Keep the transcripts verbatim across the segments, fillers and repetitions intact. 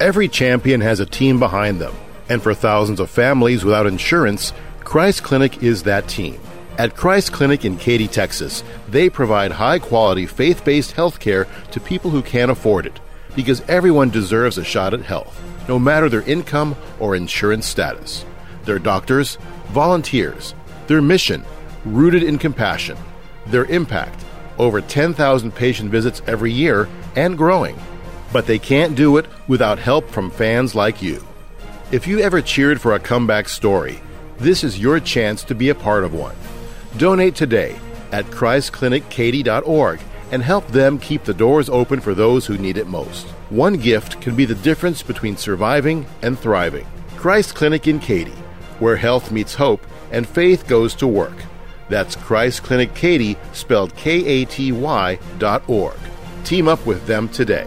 Every champion has a team behind them, and for thousands of families without insurance, Christ Clinic is that team. At Christ Clinic in Katy, Texas, they provide high-quality, faith-based health care to people who can't afford it, because everyone deserves a shot at health, no matter their income or insurance status. Their doctors, volunteers, their mission, rooted in compassion, their impact, over ten thousand patient visits every year and growing. But they can't do it without help from fans like you. If you ever cheered for a comeback story, this is your chance to be a part of one. Donate today at christ clinic katy dot org and help them keep the doors open for those who need it most. One gift can be the difference between surviving and thriving. Christ Clinic in Katy, where health meets hope and faith goes to work. That's Christ Clinic Katy, spelled K A T Y dot org. Team up with them today.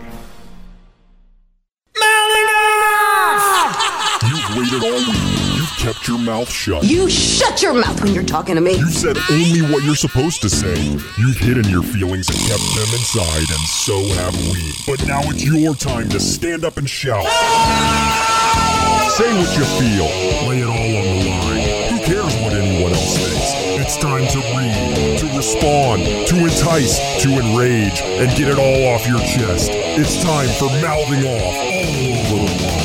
You've waited all week. You've kept your mouth shut. You shut your mouth when you're talking to me. You said only what you're supposed to say. You've hidden your feelings and kept them inside, and so have we. But now it's your time to stand up and shout. Say what you feel. Lay it all on the line. Who cares what anyone else thinks? It's time to read, to respond, to entice, to enrage, and get it all off your chest. It's time for mouthing off all over the world.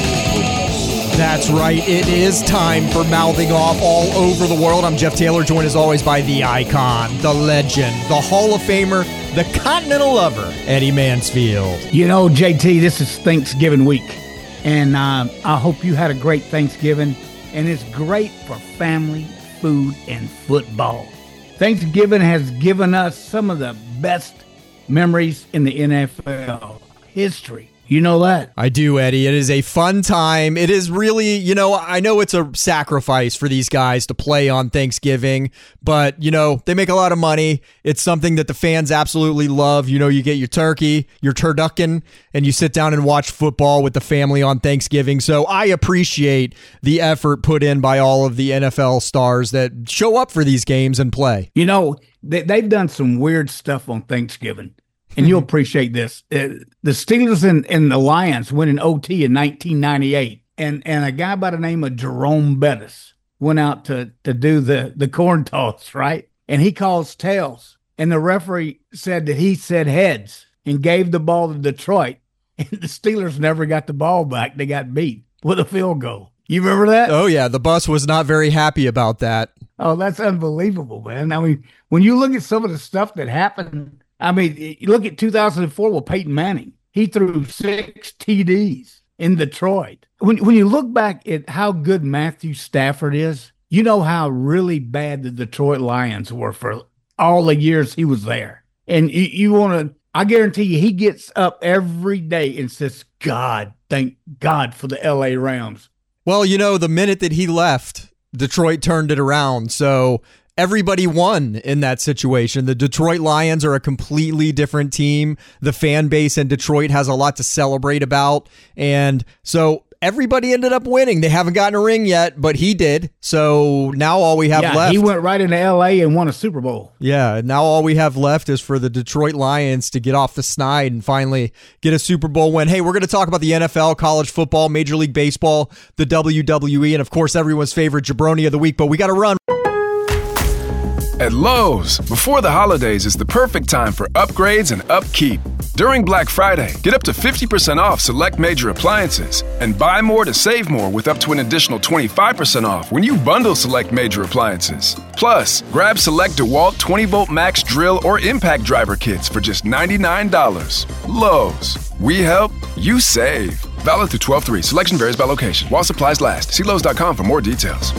That's right. It is time for Mouthing Off all over the world. I'm Jeff Taylor, joined as always by the icon, the legend, the Hall of Famer, the Continental Lover, Eddie Mansfield. You know, J T, this is Thanksgiving week, and uh, I hope you had a great Thanksgiving, and it's great for family, food, and football. Thanksgiving has given us some of the best memories in the N F L history. You know that? I do, Eddie. It is a fun time. It is really, you know, I know it's a sacrifice for these guys to play on Thanksgiving, but, you know, they make a lot of money. It's something that the fans absolutely love. You know, you get your turkey, your turducken, and you sit down and watch football with the family on Thanksgiving. So I appreciate the effort put in by all of the N F L stars that show up for these games and play. You know, they, they've done some weird stuff on Thanksgiving. And you'll appreciate this. Uh, the Steelers and, and the Lions went in O T in nineteen ninety-eight. And and a guy by the name of Jerome Bettis went out to, to do the, the corn toss, right? And he calls tails. And the referee said that he said heads and gave the ball to Detroit. And the Steelers never got the ball back. They got beat with a field goal. You remember that? Oh, yeah. The bus was not very happy about that. Oh, that's unbelievable, man. I mean, when you look at some of the stuff that happened, I mean, you look at two thousand four with Peyton Manning. He threw six T Ds in Detroit. When when you look back at how good Matthew Stafford is, you know how really bad the Detroit Lions were for all the years he was there. And you, you want to, I guarantee you, he gets up every day and says, God, thank God for the L A Rams. Well, you know, the minute that he left, Detroit turned it around. So everybody won in that situation. The Detroit Lions are a completely different team. The fan base in Detroit has a lot to celebrate about. And so everybody ended up winning. They haven't gotten a ring yet, but he did. So now all we have yeah, left. He went right into L A and won a Super Bowl. Yeah, now all we have left is for the Detroit Lions to get off the snide and finally get a Super Bowl win. Hey, we're going to talk about the N F L, college football, Major League Baseball, the W W E, and of course everyone's favorite jabroni of the week, but we got to run. At Lowe's, before the holidays is the perfect time for upgrades and upkeep. During Black Friday, get up to fifty percent off select major appliances and buy more to save more with up to an additional twenty-five percent off when you bundle select major appliances. Plus, grab select DeWalt twenty volt max drill or impact driver kits for just ninety-nine dollars. Lowe's, we help, you save. Valid through twelve three. Selection varies by location. While supplies last. See Lowe's dot com for more details.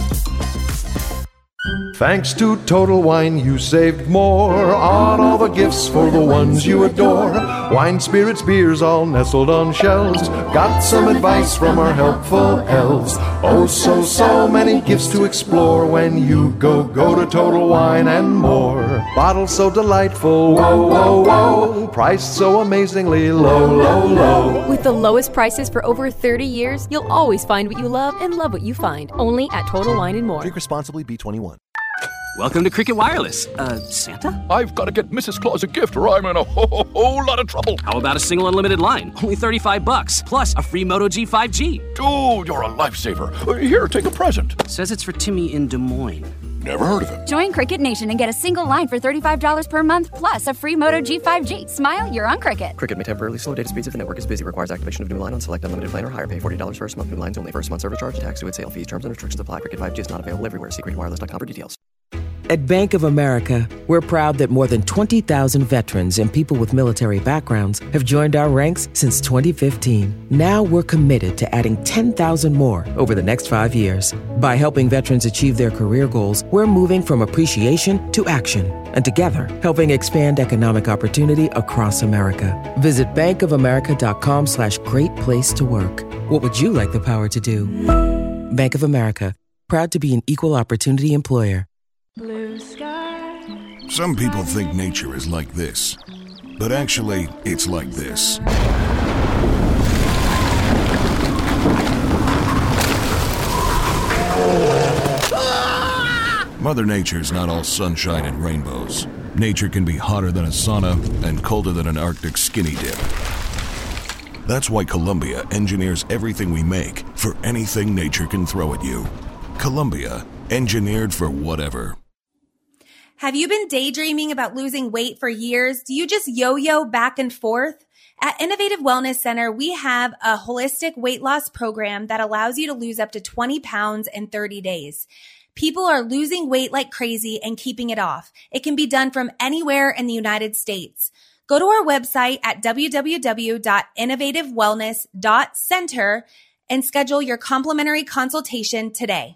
Thanks to Total Wine, you saved more on all the gifts for the ones you adore. Wine, spirits, beers, all nestled on shelves. Got some advice from our helpful elves. Oh, so, so many gifts to explore when you go, go to Total Wine and More. Bottles so delightful, whoa, whoa, whoa. Priced so amazingly low, low, low. With the lowest prices for over thirty years, you'll always find what you love and love what you find. Only at Total Wine and More. Drink responsibly, B twenty-one. Welcome to Cricket Wireless. Uh, Santa? I've got to get Missus Claus a gift or I'm in a whole, whole, whole lot of trouble. How about a single unlimited line? Only thirty-five bucks, plus a free Moto G five G. Dude, you're a lifesaver. Here, take a present. Says it's for Timmy in Des Moines. Never heard of him. Join Cricket Nation and get a single line for thirty-five dollars per month, plus a free Moto G five G. Smile, you're on Cricket. Cricket may temporarily slow data speeds if the network is busy. Requires activation of new line on select unlimited plan or higher. Pay forty dollars first month. New lines only. First month service charge. Tax, due sale fees. Terms and restrictions apply. Cricket five G is not available everywhere. See cricket wireless dot com for details. At Bank of America, we're proud that more than twenty thousand veterans and people with military backgrounds have joined our ranks since twenty fifteen. Now we're committed to adding ten thousand more over the next five years. By helping veterans achieve their career goals, we're moving from appreciation to action. And together, helping expand economic opportunity across America. Visit bankofamerica.com slash great place to work. What would you like the power to do? Bank of America, proud to be an equal opportunity employer. Blue sky. Some people think nature is like this, but actually, it's like this. Mother Nature's not all sunshine and rainbows. Nature can be hotter than a sauna and colder than an Arctic skinny dip. That's why Columbia engineers everything we make for anything nature can throw at you. Columbia, engineered for whatever. Have you been daydreaming about losing weight for years? Do you just yo-yo back and forth? At Innovative Wellness Center, we have a holistic weight loss program that allows you to lose up to twenty pounds in thirty days. People are losing weight like crazy and keeping it off. It can be done from anywhere in the United States. Go to our website at w w w dot innovative wellness dot center and schedule your complimentary consultation today.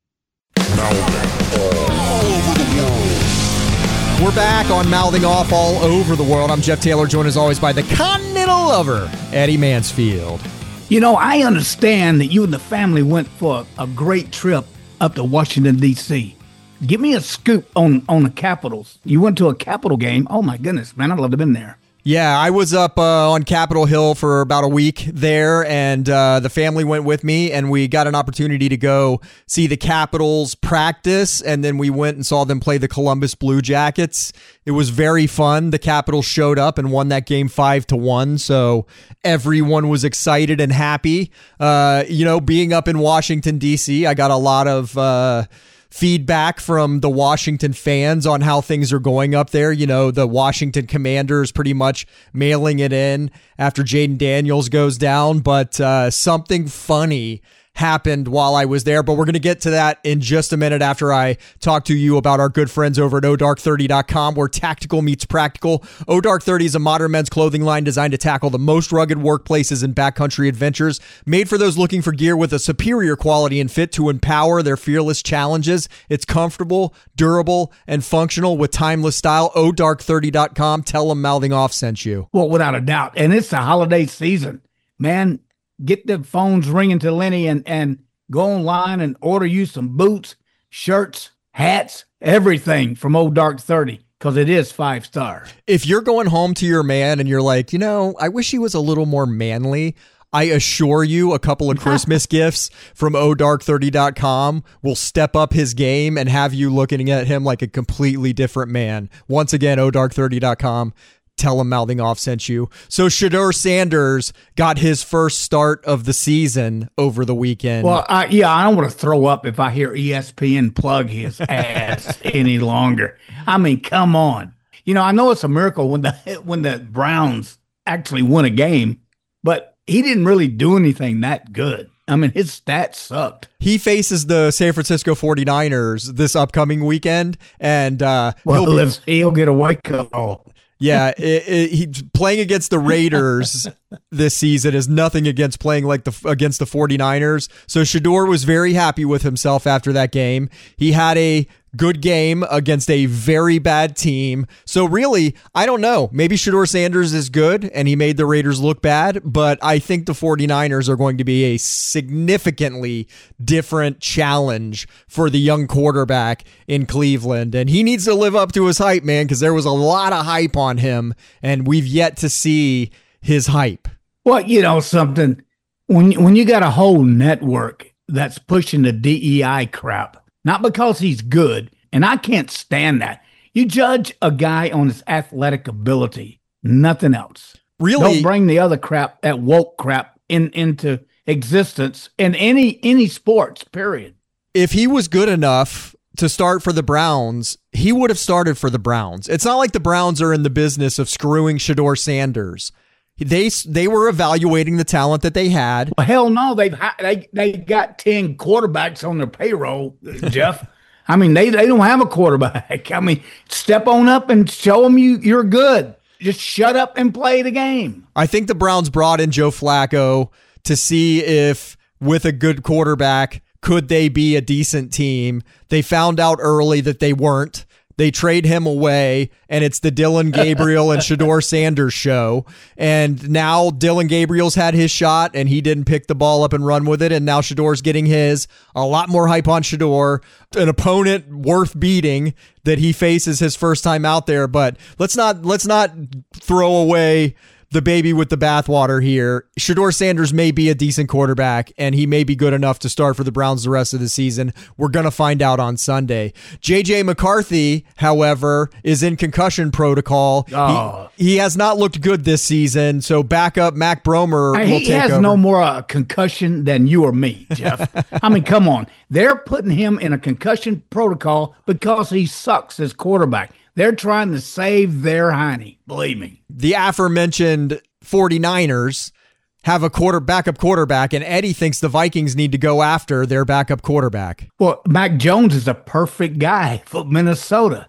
We're back on Mouthing Off all over the world. I'm Jeff Taylor, joined as always by the continental lover, Eddie Mansfield. You know, I understand that you and the family went for a, a great trip up to Washington, D C Give me a scoop on, on the Capitals. You went to a Capital game. Oh, my goodness, man, I'd love to have been there. Yeah, I was up uh, on Capitol Hill for about a week there, and uh, the family went with me, and we got an opportunity to go see the Capitals practice, and then we went and saw them play the Columbus Blue Jackets. It was very fun. The Capitals showed up and won that game five to one, so everyone was excited and happy. Uh, you know, being up in Washington, D C, I got a lot of Uh, feedback from the Washington fans on how things are going up there. You know, the Washington Commanders pretty much mailing it in after Jaden Daniels goes down, but uh, something funny happened while I was there, but we're going to get to that in just a minute after I talk to you about our good friends over at O Dark thirty dot com, where tactical meets practical. O Dark thirty is a modern men's clothing line designed to tackle the most rugged workplaces and backcountry adventures, made for those looking for gear with a superior quality and fit to empower their fearless challenges. It's comfortable, durable, and functional with timeless style. O Dark thirty dot com. Tell them Mouthing Off sent you. Well, without a doubt. And it's the holiday season. Man, get the phones ringing to Lenny and, and go online and order you some boots, shirts, hats, everything from O Dark thirty, because it is five star. If you're going home to your man and you're like, you know, I wish he was a little more manly, I assure you a couple of Christmas gifts from O Dark thirty dot com will step up his game and have you looking at him like a completely different man. Once again, O Dark thirty dot com. Tell him Mouthing Off sent you. So Shedeur Sanders got his first start of the season over the weekend. Well, I, yeah, I don't want to throw up if I hear E S P N plug his ass any longer. I mean, come on. You know, I know it's a miracle when the when the Browns actually won a game, but he didn't really do anything that good. I mean, his stats sucked. He faces the San Francisco forty-niners this upcoming weekend, and uh, well, he'll, be, he'll get a wake-up call. Yeah, it, it, he playing against the Raiders this season is nothing against playing like the against the forty-niners. So Shedeur was very happy with himself after that game. He had a good game against a very bad team. So really, I don't know. Maybe Shedeur Sanders is good and he made the Raiders look bad, but I think the forty-niners are going to be a significantly different challenge for the young quarterback in Cleveland. And he needs to live up to his hype, man, because there was a lot of hype on him and we've yet to see his hype. Well, you know something, when, when you got a whole network that's pushing the D E I crap, not because he's good, And I can't stand that. You judge a guy on his athletic ability, nothing else. Really? Don't bring the other crap, that woke crap, in into existence in any any sports, period. If he was good enough to start for the Browns, he would have started for the Browns. It's not like the Browns are in the business of screwing Shedeur Sanders. They they were evaluating the talent that they had. Well, hell no, they've they they got ten quarterbacks on their payroll, Jeff. I mean, they they don't have a quarterback. I mean, step on up and show them you you're good. Just shut up and play the game. I think the Browns brought in Joe Flacco to see if, with a good quarterback, could they be a decent team. They found out early that they weren't. They trade him away, and it's the Dillon Gabriel and Shedeur Sanders show. And now Dillon Gabriel's had his shot, and he didn't pick the ball up and run with it, and now Shedeur's getting his. A lot more hype on Shedeur, an opponent worth beating that he faces his first time out there. But let's not let's not throw away the baby with the bathwater here. Shedeur Sanders may be a decent quarterback, and he may be good enough to start for the Browns the rest of the season. We're going to find out on Sunday. J J McCarthy, however, is in concussion protocol. Oh. He, he has not looked good this season, so backup Mac Bromer I, will he take has over. no more uh, concussion than you or me, Jeff. I mean, come on. They're putting him in a concussion protocol because he sucks as quarterback. They're trying to save their hiney, believe me. The aforementioned 49ers have a quarter backup quarterback, and Eddie thinks the Vikings need to go after their backup quarterback. Well, Mac Jones is a perfect guy for Minnesota.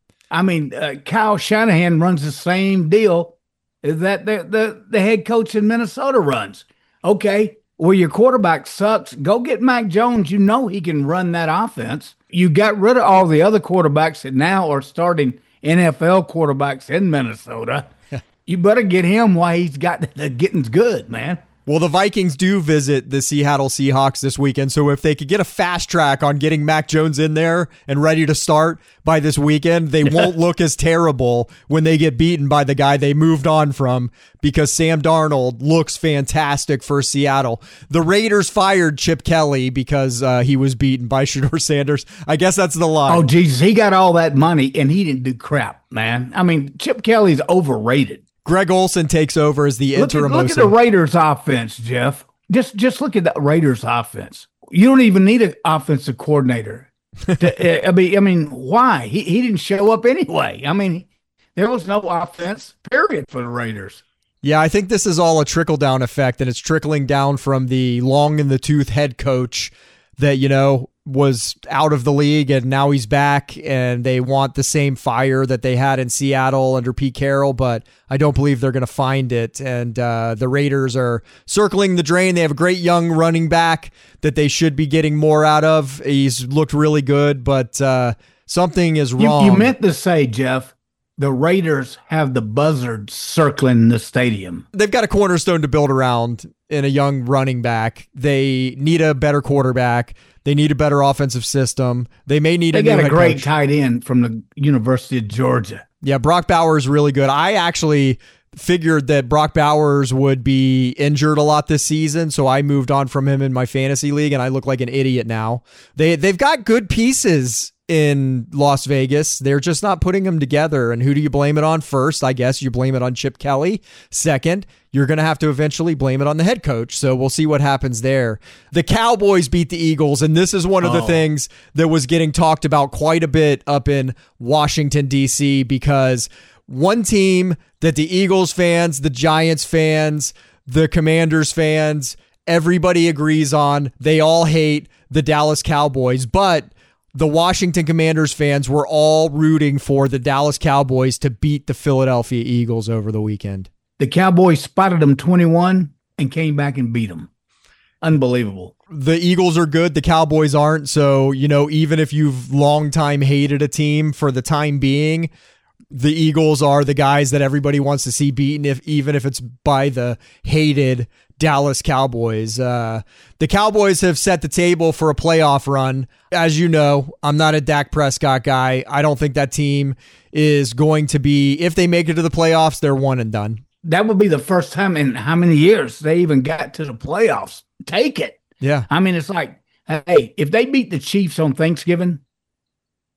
I mean, uh, Kyle Shanahan runs the same deal that the, the, the head coach in Minnesota runs. Okay, well, your quarterback sucks. Go get Mac Jones. You know he can run that offense. You got rid of all the other quarterbacks that now are starting N F L quarterbacks in Minnesota. You better get him while he's got the getting's good, man. Well, the Vikings do visit the Seattle Seahawks this weekend, so if they could get a fast track on getting Mac Jones in there and ready to start by this weekend, they won't look as terrible when they get beaten by the guy they moved on from, because Sam Darnold looks fantastic for Seattle. The Raiders fired Chip Kelly because uh, he was beaten by Shedeur Sanders. I guess that's the line. Oh, Jesus, he got all that money, and he didn't do crap, man. I mean, Chip Kelly's overrated. Greg Olson takes over as the Look, interim at, look O C. at the Raiders offense, Jeff. Just just look at the Raiders offense. You don't even need an offensive coordinator. to, I mean, I mean, why? He he didn't show up anyway. I mean, there was no offense, period, for the Raiders. Yeah, I think this is all a trickle-down effect, and it's trickling down from the long-in-the-tooth head coach that, you know, was out of the league, and now he's back, and they want the same fire that they had in Seattle under Pete Carroll, but I don't believe they're going to find it. And uh, the Raiders are circling the drain. They have a great young running back that they should be getting more out of. He's looked really good, but uh, something is wrong. You, you meant to say, Jeff, the Raiders have the buzzards circling the stadium. They've got a cornerstone to build around in a young running back. They need a better quarterback. They need a better offensive system. They may need they a new got a head great coach. tight end from the University of Georgia. Yeah, Brock Bowers is really good. I actually figured that Brock Bowers would be injured a lot this season, so I moved on from him in my fantasy league, and I look like an idiot now. They, they've got good pieces in Las Vegas. They're just not putting them together. And who do you blame it on? First, I guess you blame it on Chip Kelly. Second, you're going to have to eventually blame it on the head coach. So we'll see what happens there. The Cowboys beat the Eagles, and this is one of the Oh. things that was getting talked about quite a bit up in Washington, D C, because one team that the Eagles fans, the Giants fans, the Commanders fans, everybody agrees on, they all hate the Dallas Cowboys, but the Washington Commanders fans were all rooting for the Dallas Cowboys to beat the Philadelphia Eagles over the weekend. The Cowboys spotted them twenty-one and came back and beat them. Unbelievable. The Eagles are good. The Cowboys aren't. So, you know, even if you've long time hated a team, for the time being, the Eagles are the guys that everybody wants to see beaten, if even if it's by the hated Dallas Cowboys. Uh, the Cowboys have set the table for a playoff run. As you know, I'm not a Dak Prescott guy. I don't think that team is going to be, if they make it to the playoffs, they're one and done. That would be the first time in how many years they even got to the playoffs. Take it. Yeah. I mean, it's like, hey, if they beat the Chiefs on Thanksgiving,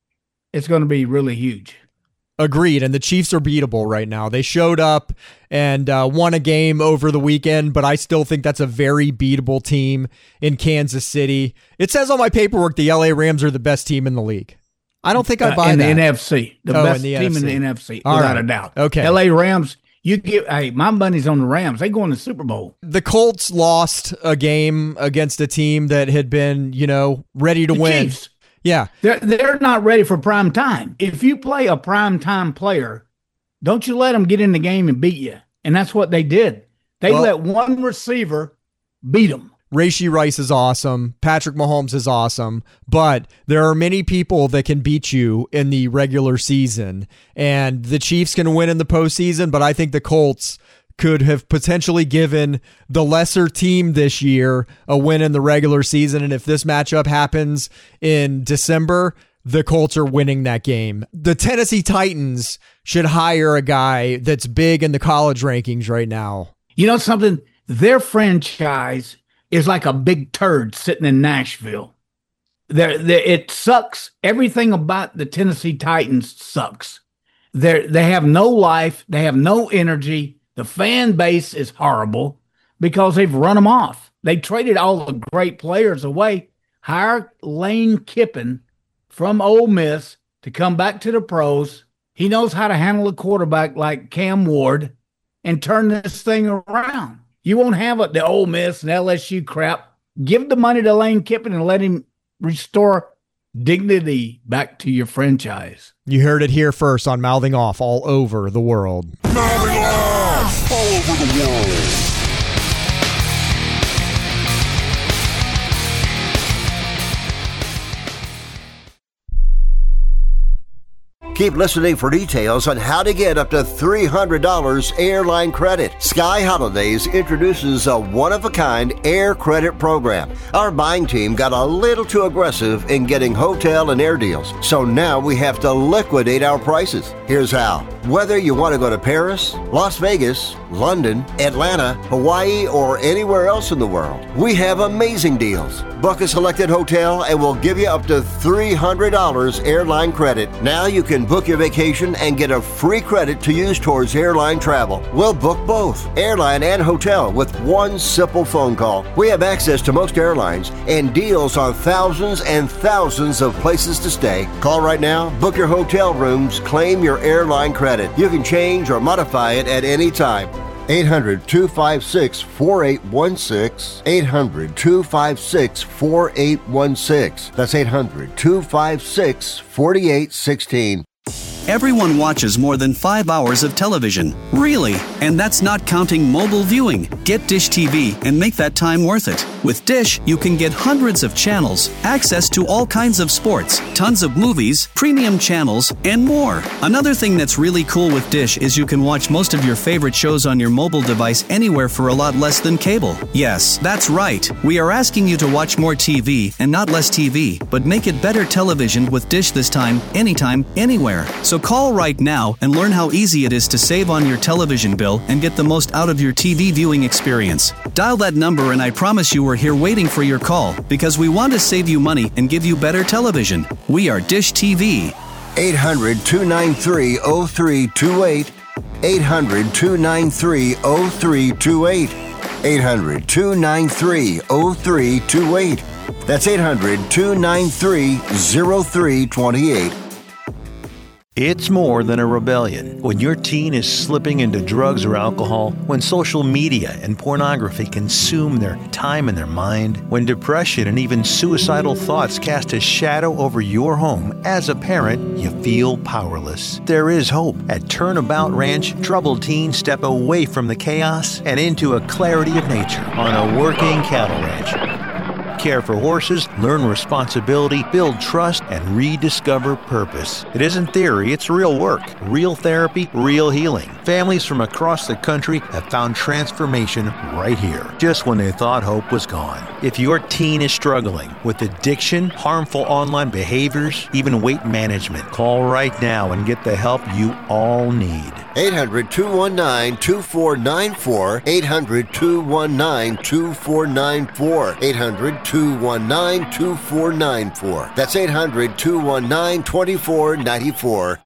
it's going to be really huge. Agreed, and the Chiefs are beatable right now. They showed up and uh, won a game over the weekend, but I still think that's a very beatable team in Kansas City. It says on my paperwork the L A Rams are the best team in the league. I don't think I buy uh, in that. In the N F C. The oh, best in the team N F C. in the N F C, All without right. a doubt. Okay. L A Rams, you give, hey, my money's on the Rams. They go in the Super Bowl. The Colts lost a game against a team that had been, you know, ready to the win. Chiefs. Yeah. They're, they're not ready for prime time. If you play a prime time player, don't you let them get in the game and beat you. And that's what they did. They well, let one receiver beat them. Rashee Rice is awesome. Patrick Mahomes is awesome. But there are many people that can beat you in the regular season. And the Chiefs can win in the postseason, but I think the Colts could have potentially given the lesser team this year a win in the regular season. And if this matchup happens in December, the Colts are winning that game. The Tennessee Titans should hire a guy that's big in the college rankings right now. You know something? Their franchise is like a big turd sitting in Nashville. They're, they're, it sucks. Everything about the Tennessee Titans sucks. They they have no life. They have no energy. The fan base is horrible because they've run them off. They traded all the great players away. Hire Lane Kiffin from Ole Miss to come back to the pros. He knows how to handle a quarterback like Cam Ward and turn this thing around. You won't have it, the Ole Miss and L S U crap. Give the money to Lane Kiffin and let him restore dignity back to your franchise. You heard it here first on Mouthing Off all over the world. Mouthing Off all over the world. Keep listening for details on how to get up to three hundred dollars airline credit. Sky Holidays introduces a one-of-a-kind air credit program. Our buying team got a little too aggressive in getting hotel and air deals, so now we have to liquidate our prices. Here's how. Whether you want to go to Paris, Las Vegas, London, Atlanta, Hawaii, or anywhere else in the world, we have amazing deals. Book a selected hotel and we'll give you up to three hundred dollars airline credit. Now you can book your vacation and get a free credit to use towards airline travel. We'll book both, airline and hotel, with one simple phone call. We have access to most airlines and deals on thousands and thousands of places to stay. Call right now, book your hotel rooms, claim your airline credit. You can change or modify it at any time. eight hundred, two five six, four eight one six. eight hundred, two five six, four eight one six. That's eight hundred, two five six, four eight one six. Everyone watches more than five hours of television. Really? And that's not counting mobile viewing. Get Dish T V and make that time worth it. With Dish, you can get hundreds of channels, access to all kinds of sports, tons of movies, premium channels, and more. Another thing that's really cool with Dish is you can watch most of your favorite shows on your mobile device anywhere for a lot less than cable. Yes, that's right. We are asking you to watch more T V and not less T V, but make it better television with Dish this time, anytime, anywhere. So call right now and learn how easy it is to save on your television bill and get the most out of your T V viewing experience. Dial that number and I promise you we're here waiting for your call because we want to save you money and give you better television. We are Dish T V. eight hundred, two nine three, oh three two eight. eight hundred, two nine three, oh three two eight. eight hundred, two nine three, oh three two eight. That's eight hundred, two nine three, oh three two eight. It's more than a rebellion. When your teen is slipping into drugs or alcohol, when social media and pornography consume their time and their mind, when depression and even suicidal thoughts cast a shadow over your home, as a parent, you feel powerless. There is hope. At Turnabout Ranch, troubled teens step away from the chaos and into a clarity of nature on a working cattle ranch. Care for horses, learn responsibility, build trust, and rediscover purpose. It isn't theory, it's real work, real therapy, real healing. Families from across the country have found transformation right here, just when they thought hope was gone. If your teen is struggling with addiction, harmful online behaviors, even weight management, call right now and get the help you all need. eight hundred, two one nine, two four nine four. eight hundred, two one nine, two four nine four. eight hundred, two one nine, two four nine four. That's eight hundred, two one nine, two four nine four.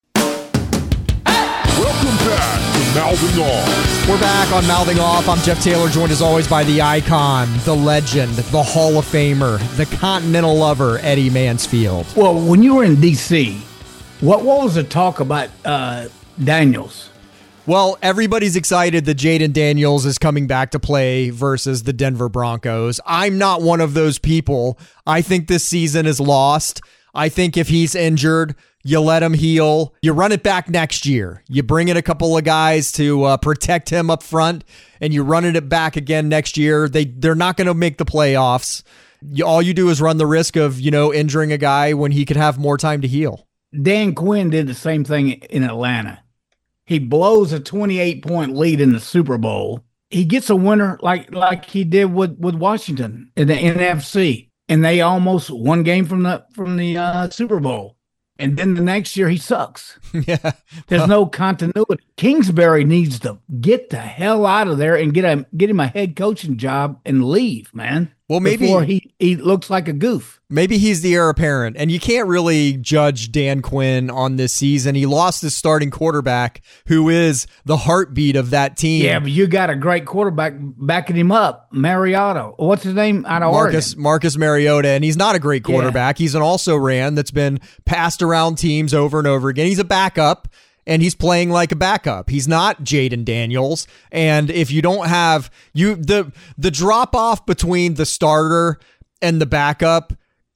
Welcome back to Mouthing Off. We're back on Mouthing Off. I'm Jeff Taylor, joined as always by the icon, the legend, the Hall of Famer, the continental lover, Eddie Mansfield. Well, when you were in D C, what, what was the talk about uh, Daniels? Well, everybody's excited that Jaden Daniels is coming back to play versus the Denver Broncos. I'm not one of those people. I think this season is lost. I think if he's injured, you let him heal. You run it back next year. You bring in a couple of guys to uh, protect him up front, and you run it back again next year. They, they're not going to make the playoffs. You, all you do is run the risk of, you know, injuring a guy when he could have more time to heal. Dan Quinn did the same thing in Atlanta. He blows a twenty-eight point lead in the Super Bowl. He gets a winner like like he did with, with Washington in the N F C, and they almost one game from the from the uh, Super Bowl. And then the next year he sucks. Yeah, there's no continuity. Kingsbury needs to get the hell out of there and get a get him a head coaching job and leave, man. Well, maybe before he, he looks like a goof. Maybe he's the heir apparent, and you can't really judge Dan Quinn on this season. He lost his starting quarterback, who is the heartbeat of that team. Yeah, but you got a great quarterback backing him up, Mariota. What's his name out of Marcus Oregon? Marcus Mariota, and he's not a great quarterback. Yeah. He's an also-ran that's been passed around teams over and over again. He's a backup. And he's playing like a backup. He's not Jaden Daniels. And if you don't have you the the drop off between the starter and the backup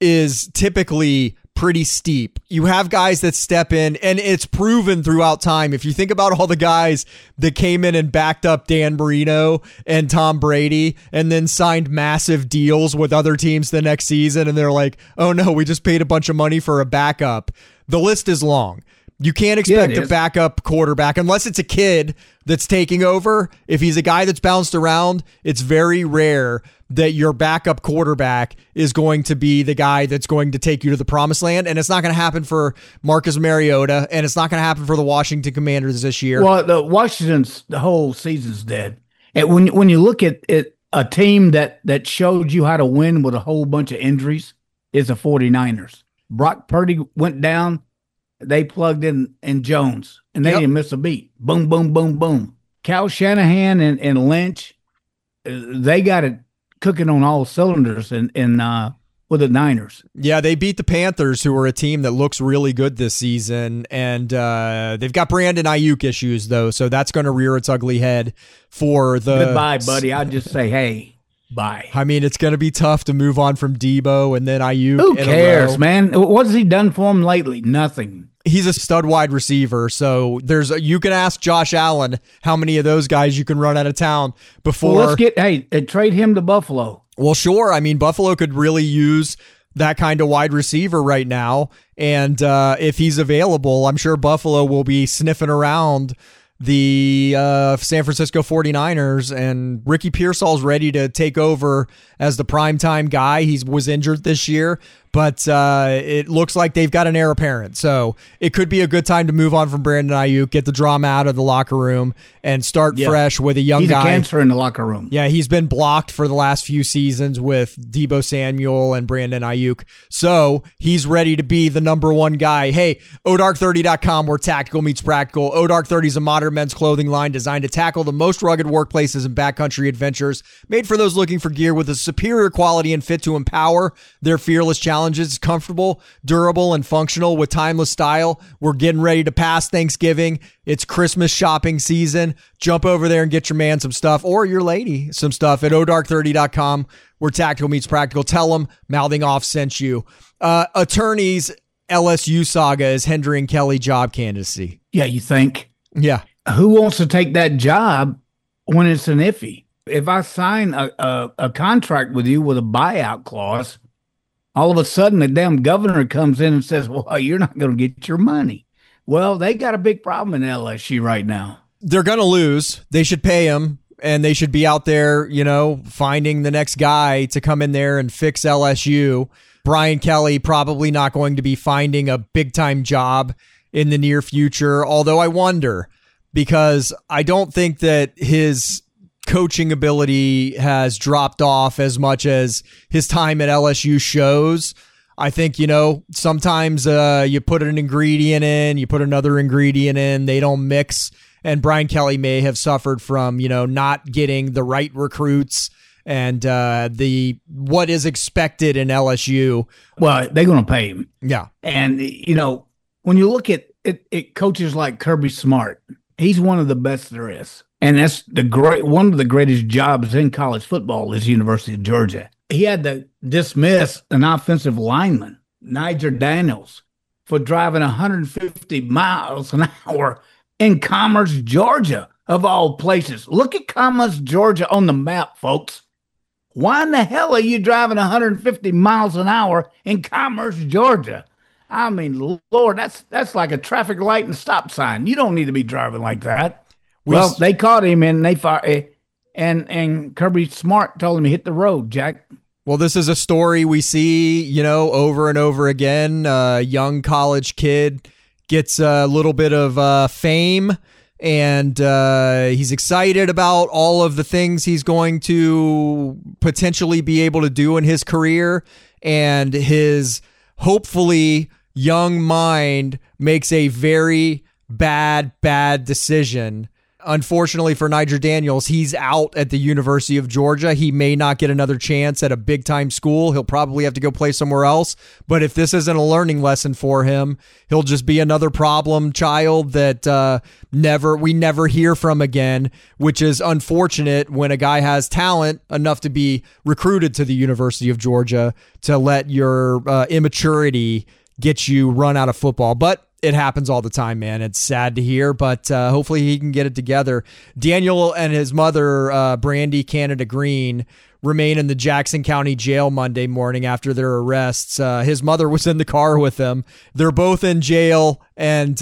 is typically pretty steep. You have guys that step in, and it's proven throughout time. If you think about all the guys that came in and backed up Dan Marino and Tom Brady and then signed massive deals with other teams the next season, and they're like, oh no, we just paid a bunch of money for a backup. The list is long. You can't expect yeah, a backup quarterback unless it's a kid that's taking over. If he's a guy that's bounced around, it's very rare that your backup quarterback is going to be the guy that's going to take you to the promised land. And it's not going to happen for Marcus Mariota, and it's not going to happen for the Washington Commanders this year. Well, the Washington's the whole season's dead. And when when you look at it, a team that that showed you how to win with a whole bunch of injuries is the 49ers. Brock Purdy went down. They plugged in in Jones, and they yep. didn't miss a beat. Boom, boom, boom, boom. Cal Shanahan and, and Lynch, uh, they got it cooking on all cylinders in, in, uh, with the Niners. Yeah, they beat the Panthers, who are a team that looks really good this season, and uh, they've got Brandon Ayuk issues, though, so that's going to rear its ugly head for the... Goodbye, buddy. I'll just say, hey... Bye. I mean, it's going to be tough to move on from Debo and then Ayuk. Who cares, man? What has he done for him lately? Nothing. He's a stud wide receiver, so there's a, you can ask Josh Allen how many of those guys you can run out of town before. Well, let's get hey trade him to Buffalo. Well, sure. I mean, Buffalo could really use that kind of wide receiver right now, and uh, if he's available, I'm sure Buffalo will be sniffing around the uh, San Francisco 49ers, and Ricky Pearsall's ready to take over as the primetime guy. He was injured this year, but uh, it looks like they've got an heir apparent. So it could be a good time to move on from Brandon Ayuk, get the drama out of the locker room, and start yeah. fresh with a young he's guy. He's a cancer in the locker room. Yeah, he's been blocked for the last few seasons with Debo Samuel and Brandon Ayuk. So he's ready to be the number one guy. Hey, O Dark thirty dot com, where tactical meets practical. O Dark thirty is a modern men's clothing line designed to tackle the most rugged workplaces and backcountry adventures, made for those looking for gear with a superior quality and fit to empower their fearless challenges. It's comfortable, durable, and functional with timeless style. We're getting ready to pass Thanksgiving. It's Christmas shopping season. Jump over there and get your man some stuff, or your lady some stuff at O Dark thirty dot com, where tactical meets practical. Tell them Mouthing Off sent you. Uh, attorneys, L S U saga is hindering Kelly job candidacy. Yeah, you think? Yeah. Who wants to take that job when it's an iffy? If I sign a, a, a contract with you with a buyout clause, all of a sudden the damn governor comes in and says, well, you're not going to get your money. Well, they got a big problem in L S U right now. They're going to lose. They should pay him, and they should be out there, you know, finding the next guy to come in there and fix L S U. Brian Kelly probably not going to be finding a big-time job in the near future, although I wonder, because I don't think that his coaching ability has dropped off as much as his time at L S U shows. I think, you know, sometimes uh, you put an ingredient in, you put another ingredient in, they don't mix. And Brian Kelly may have suffered from, you know, not getting the right recruits and uh, the what is expected in L S U. Well, they're going to pay him. Yeah. And, you know, when you look at it, it coaches like Kirby Smart, he's one of the best there is. And that's the great one of the greatest jobs in college football is University of Georgia. He had to dismiss an offensive lineman, Niger Daniels, for driving one hundred fifty miles an hour in Commerce, Georgia, of all places. Look at Commerce, Georgia on the map, folks. Why in the hell are you driving one hundred fifty miles an hour in Commerce, Georgia? I mean, Lord, that's that's like a traffic light and stop sign. You don't need to be driving like that. We well, they caught him and they fired, and and Kirby Smart told him to hit the road, Jack. Well, this is a story we see, you know, over and over again. A young college kid gets a little bit of uh, fame, and uh, he's excited about all of the things he's going to potentially be able to do in his career, and his hopefully young mind makes a very bad, bad decision. Unfortunately for Niger Daniels, he's out at the University of Georgia. He may not get another chance at a big-time school. He'll probably have to go play somewhere else. But if this isn't a learning lesson for him, he'll just be another problem child that uh, never we never hear from again, which is unfortunate when a guy has talent enough to be recruited to the University of Georgia, to let your uh, immaturity get you run out of football. But it happens all the time, man. It's sad to hear, but uh, hopefully he can get it together. Daniel and his mother, uh, Brandy Canada Green, remain in the Jackson County Jail Monday morning after their arrests. Uh, his mother was in the car with them. They're both in jail, and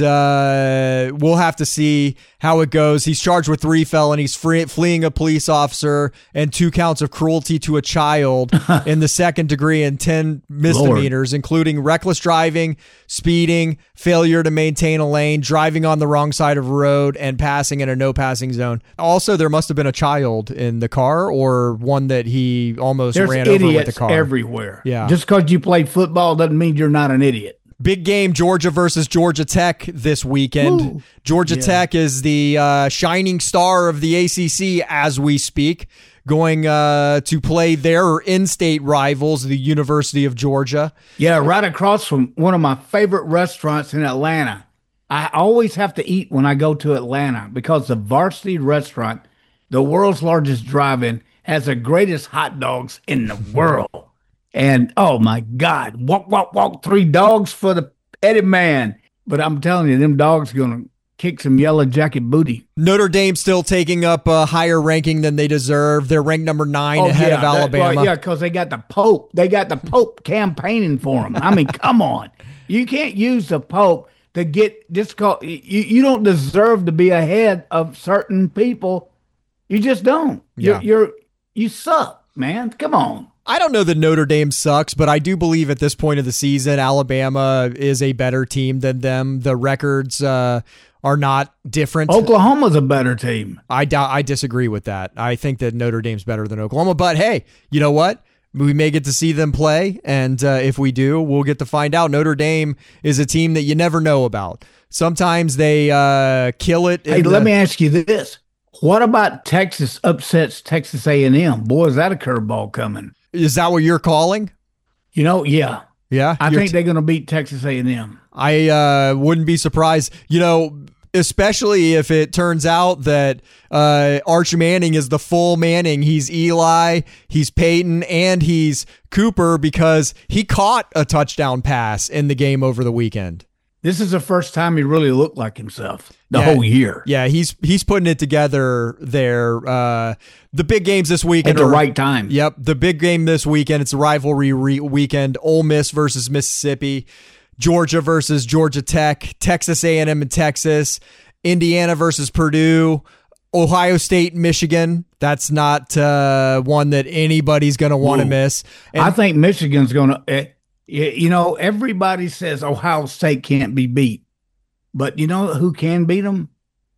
uh, we'll have to see how it goes. He's charged with three felonies, free, fleeing a police officer, and two counts of cruelty to a child in the second degree, and ten misdemeanors, Lord. Including reckless driving, speeding, failure to maintain a lane, driving on the wrong side of a road, and passing in a no passing zone. Also, there must have been a child in the car, or one that he almost There's ran over with the idiots car. everywhere. Yeah. Just because you play football doesn't mean you're not an idiot. Big game, Georgia versus Georgia Tech this weekend. Woo. Georgia Yeah. Tech is the uh, shining star of the A C C as we speak, going uh, to play their in-state rivals, the University of Georgia. Yeah, right across from one of my favorite restaurants in Atlanta. I always have to eat when I go to Atlanta because the Varsity Restaurant, the world's largest drive-in, has the greatest hot dogs in the world. And, oh, my God, walk, walk, walk, three dogs for the Eddie Man. But I'm telling you, them dogs going to kick some yellow jacket booty. Notre Dame still taking up a higher ranking than they deserve. They're ranked number nine Oh, ahead yeah, of that- Alabama. well, yeah, because they got the Pope. They got the Pope campaigning for them. I mean, come on. You can't use the Pope to get just call, you, you don't deserve to be ahead of certain people. You just don't. Yeah. You're, you're you suck, man. Come on. I don't know that Notre Dame sucks, but I do believe at this point of the season, Alabama is a better team than them. The records uh, are not different. Oklahoma's a better team. I doubt, I disagree with that. I think that Notre Dame's better than Oklahoma. But hey, you know what? We may get to see them play, and uh, if we do, we'll get to find out. Notre Dame is a team that you never know about. Sometimes they uh, kill it. Hey, in let the- me ask you this. What about Texas upsets Texas A and M? Boy, is that a curveball coming. Is that what you're calling? You know, yeah. Yeah? I You're think t- they're going to beat Texas A and M. I uh, wouldn't be surprised. You know, especially if it turns out that uh, Arch Manning is the full Manning. He's Eli, he's Peyton, and he's Cooper, because he caught a touchdown pass in the game over the weekend. This is the first time he really looked like himself the Yeah. whole year. Yeah, he's he's putting it together there. Uh, the big games this weekend At the are- right time. Yep, the big game this weekend. It's a rivalry re- weekend. Ole Miss versus Mississippi, Georgia versus Georgia Tech, Texas A and M and Texas, Indiana versus Purdue, Ohio State, Michigan. That's not uh, one that anybody's going to want to Whoa. miss. And I think Michigan's going to, uh, you know, everybody says Ohio State can't be beat. But you know who can beat them?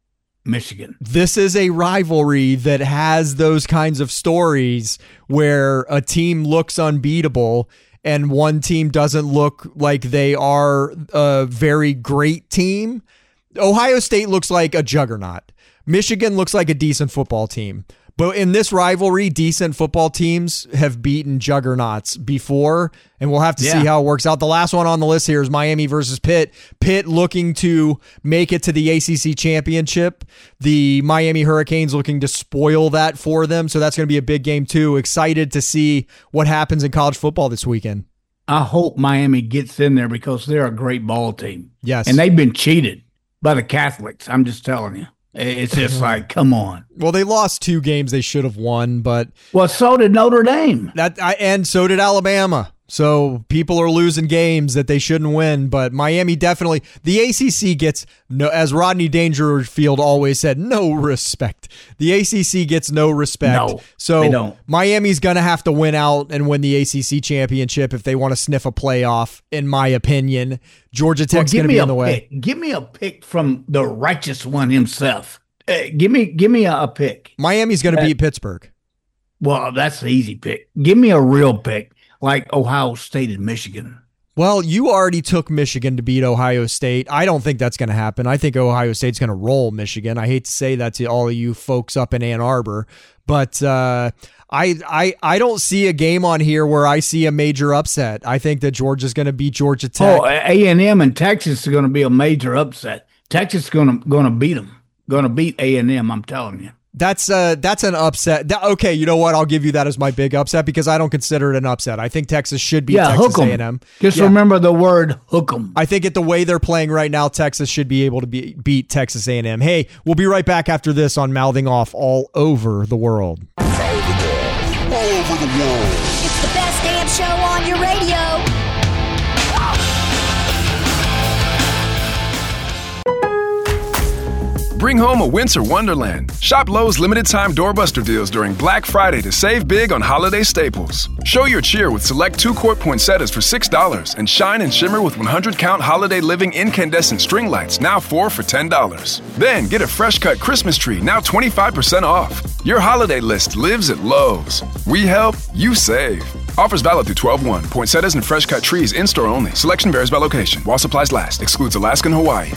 Michigan. This is a rivalry that has those kinds of stories where a team looks unbeatable and one team doesn't look like they are a very great team. Ohio State looks like a juggernaut. Michigan looks like a decent football team. But in this rivalry, decent football teams have beaten juggernauts before, and we'll have to Yeah. see how it works out. The last one on the list here is Miami versus Pitt. Pitt looking to make it to the A C C championship. The Miami Hurricanes looking to spoil that for them, so that's going to be a big game too. Excited to see what happens in college football this weekend. I hope Miami gets in there because they're a great ball team. Yes. And they've been cheated by the Catholics. I'm just telling you. It's just like, come on. Well, they lost two games they should have won, but well, so did Notre Dame. That I, and so did Alabama. So people are losing games that they shouldn't win, but Miami definitely, the A C C gets no, as Rodney Dangerfield always said, no respect. The A C C gets no respect. No, so they don't. Miami's going to have to win out and win the A C C championship if they want to sniff a playoff, in my opinion. Georgia Tech's Well, going to be in the way. Pick. Give me a pick from the righteous one himself. Uh, give me give me a, a pick. Miami's going to Uh, beat Pittsburgh. Well, that's the easy pick. Give me a real pick, like Ohio State and Michigan. Well, you already took Michigan to beat Ohio State. I don't think that's going to happen. I think Ohio State's going to roll Michigan. I hate to say that to all of you folks up in Ann Arbor, but uh, I, I I don't see a game on here where I see a major upset. I think that Georgia's going to beat Georgia Tech. Oh, A and M and Texas are going to be a major upset. Texas is going to going to beat them. Going to beat A and M, I'm telling you. That's uh that's an upset. That, okay, you know what? I'll give you that as my big upset because I don't consider it an upset. I think Texas should beat Yeah, Texas hook 'em. A and M. Just Yeah. remember the word hook 'em. I think at the way they're playing right now, Texas should be able to be, beat Texas A and M. Hey, we'll be right back after this on Mouthing Off all over the world. All over the world. It's the best damn show on your radio. Bring home a winter wonderland. Shop Lowe's limited time doorbuster deals during Black Friday to save big on holiday staples. Show your cheer with select two-quart poinsettias for six dollars and shine and shimmer with one hundred count holiday living incandescent string lights, now four for ten dollars. Then get a fresh cut Christmas tree, now twenty-five percent off. Your holiday list lives at Lowe's. We help, you save. Offers valid through twelve one. Poinsettias and fresh cut trees in-store only. Selection varies by location. While supplies last. Excludes Alaska and Hawaii.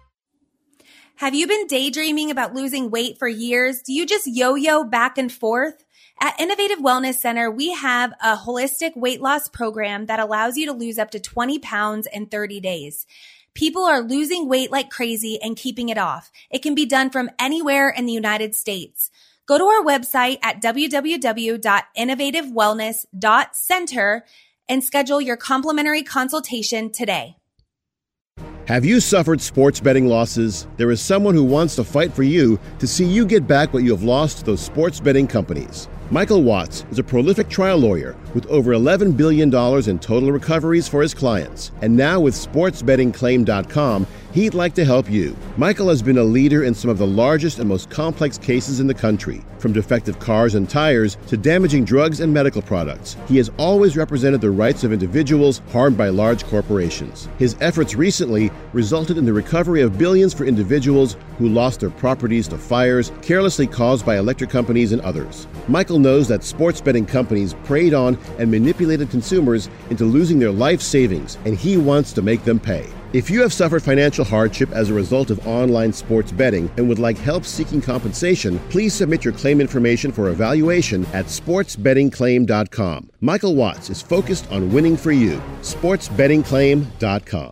Have you been daydreaming about losing weight for years? Do you just yo-yo back and forth? At Innovative Wellness Center, we have a holistic weight loss program that allows you to lose up to twenty pounds in thirty days. People are losing weight like crazy and keeping it off. It can be done from anywhere in the United States. Go to our website at w w w dot innovative wellness dot center and schedule your complimentary consultation today. Have you suffered sports betting losses? There is someone who wants to fight for you to see you get back what you have lost to those sports betting companies. Michael Watts is a prolific trial lawyer with over eleven billion dollars in total recoveries for his clients. And now with sports betting claim dot com, he'd like to help you. Michael has been a leader in some of the largest and most complex cases in the country, from defective cars and tires to damaging drugs and medical products. He has always represented the rights of individuals harmed by large corporations. His efforts recently resulted in the recovery of billions for individuals who lost their properties to fires carelessly caused by electric companies and others. Michael knows that sports betting companies preyed on and manipulated consumers into losing their life savings, and he wants to make them pay. If you have suffered financial hardship as a result of online sports betting and would like help seeking compensation, please submit your claim information for evaluation at sports betting claim dot com. Michael Watts is focused on winning for you. sports betting claim dot com.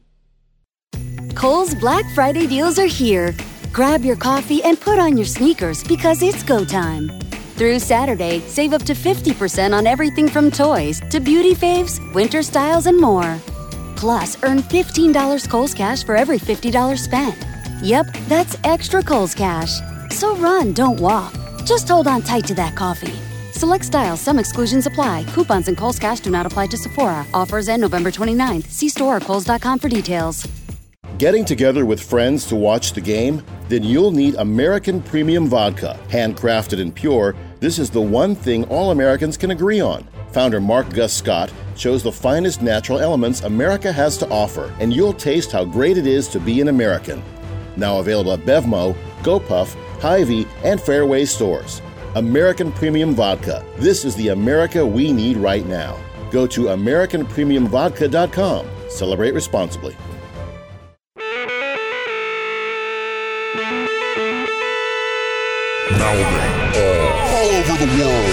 Kohl's Black Friday deals are here. Grab your coffee and put on your sneakers because it's go time. Through Saturday, save up to fifty percent on everything from toys to beauty faves, winter styles, and more. Plus, earn fifteen dollars Kohl's Cash for every fifty dollars spent. Yep, that's extra Kohl's Cash. So run, don't walk. Just hold on tight to that coffee. Select styles, some exclusions apply. Coupons and Kohl's Cash do not apply to Sephora. Offers end November twenty-ninth. See store or kohls dot com for details. Getting together with friends to watch the game? Then you'll need American Premium Vodka. Handcrafted and pure, this is the one thing all Americans can agree on. Founder Mark Gus Scott chose the finest natural elements America has to offer, and you'll taste how great it is to be an American. Now available at Bevmo, GoPuff, Hy-Vee, and Fairway stores. American Premium Vodka. This is the America we need right now. Go to American Premium Vodka dot com. Celebrate responsibly. All over the world.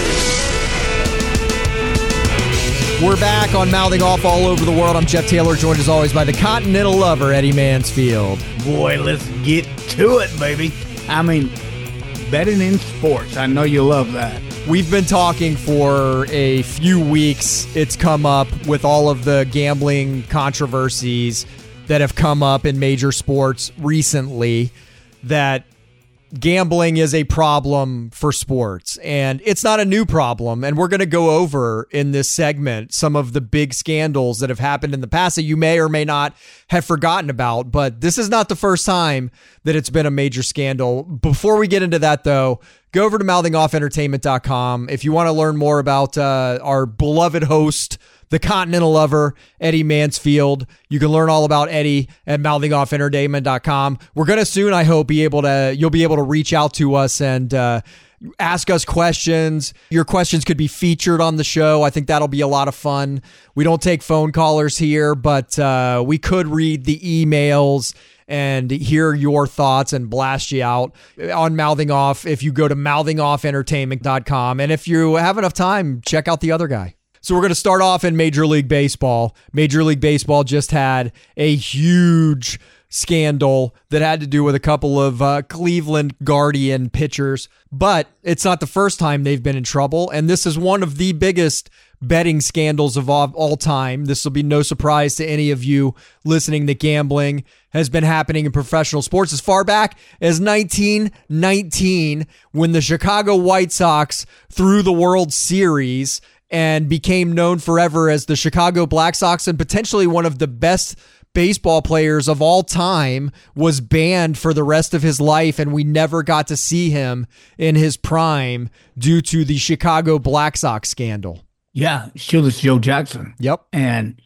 We're back on Mouthing Off All Over the World. I'm Jeff Taylor, joined as always by the Continental Lover, Eddie Mansfield. Boy, let's get to it, baby. I mean, betting in sports. I know you love that. We've been talking for a few weeks. It's come up with all of the gambling controversies that have come up in major sports recently, that gambling is a problem for sports, and it's not a new problem. And we're going to go over in this segment some of the big scandals that have happened in the past that you may or may not have forgotten about. But this is not the first time that it's been a major scandal. Before we get into that, though, go over to mouthing off entertainment dot com if you want to learn more about uh, our beloved host, the Continental Lover, Eddie Mansfield. You can learn all about Eddie at mouthing off entertainment dot com. We're going to soon, I hope, be able to, you'll be able to reach out to us and uh, ask us questions. Your questions could be featured on the show. I think that'll be a lot of fun. We don't take phone callers here, but uh, we could read the emails and hear your thoughts and blast you out on Mouthing Off if you go to mouthing off entertainment dot com. And if you have enough time, check out the other guy. So we're going to start off in Major League Baseball. Major League Baseball just had a huge scandal that had to do with a couple of uh, Cleveland Guardian pitchers, but it's not the first time they've been in trouble, and this is one of the biggest betting scandals of all, all time. This will be no surprise to any of you listening that gambling has been happening in professional sports as far back as nineteen nineteen, when the Chicago White Sox threw the World Series and became known forever as the Chicago Black Sox, and potentially one of the best baseball players of all time was banned for the rest of his life, and we never got to see him in his prime due to the Chicago Black Sox scandal. Yeah, Shoeless Joe Jackson. Yep. And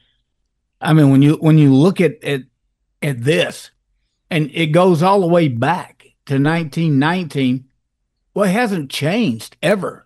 I mean, when you when you look at at, at this, and it goes all the way back to nineteen nineteen, well, it hasn't changed ever.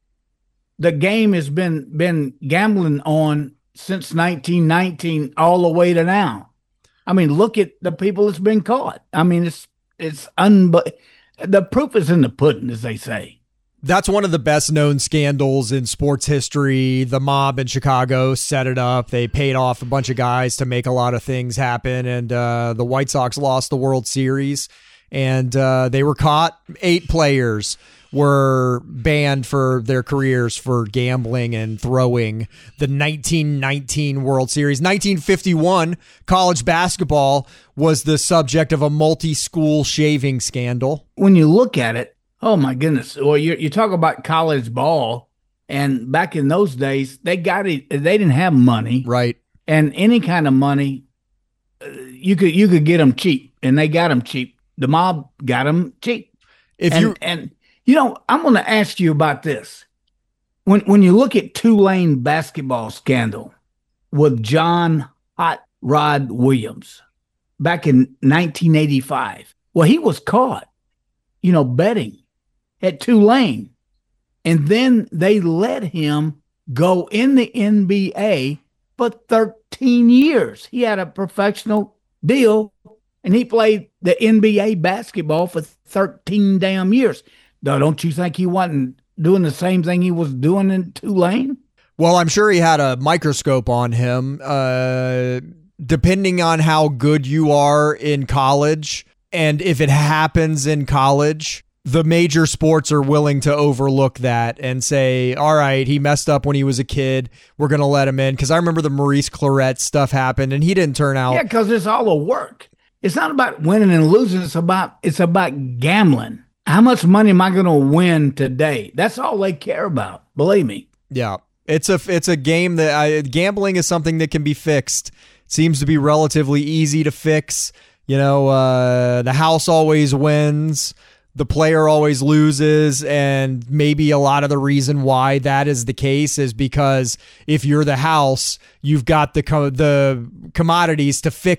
The game has been been gambling on since nineteen nineteen all the way to now. I mean, look at the people that's been caught. I mean, it's it's unbe- the proof is in the pudding, as they say. That's one of the best known scandals in sports history. The mob in Chicago set it up. They paid off a bunch of guys to make a lot of things happen, and uh, the White Sox lost the World Series, and uh, they were caught. Eight players were banned for their careers for gambling and throwing the nineteen nineteen World Series. nineteen fifty-one, college basketball was the subject of a multi-school shaving scandal. When you look at it, oh my goodness. Well, you you talk about college ball, and back in those days, they got it. They didn't have money, right? And any kind of money, uh, you could you could get them cheap, and they got them cheap. The mob got them cheap. If and, you and you know, I'm going to ask you about this. When when you look at Tulane basketball scandal with John Hot Rod Williams back in nineteen eighty-five, well, he was caught, you know, betting at Tulane. And then they let him go in the N B A for thirteen years. He had a professional deal, and he played the N B A basketball for thirteen damn years. Now, don't you think he wasn't doing the same thing he was doing in Tulane? Well, I'm sure he had a microscope on him. Uh, depending on how good you are in college, and if it happens in college, the major sports are willing to overlook that and say, all right, he messed up when he was a kid. We're going to let him in. Because I remember the Maurice Clarett stuff happened, and he didn't turn out. Yeah, because it's all a work. It's not about winning and losing. It's about it's about gambling. How much money am I going to win today? That's all they care about. Believe me. Yeah, it's a it's a game that I, gambling is something that can be fixed. It seems to be relatively easy to fix. You know, uh, the house always wins. The player always loses, and maybe a lot of the reason why that is the case is because if you're the house, you've got the co- the commodities to fix